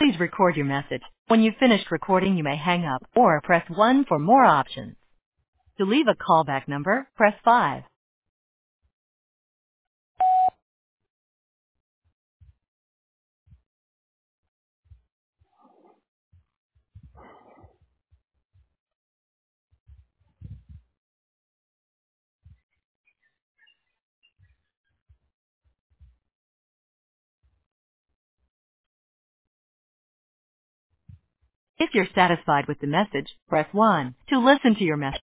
Please record your message. When you've finished recording, you may hang up or press 1 for more options. To leave a callback number, press 5. If you're satisfied with the message, press 1. To listen to your message,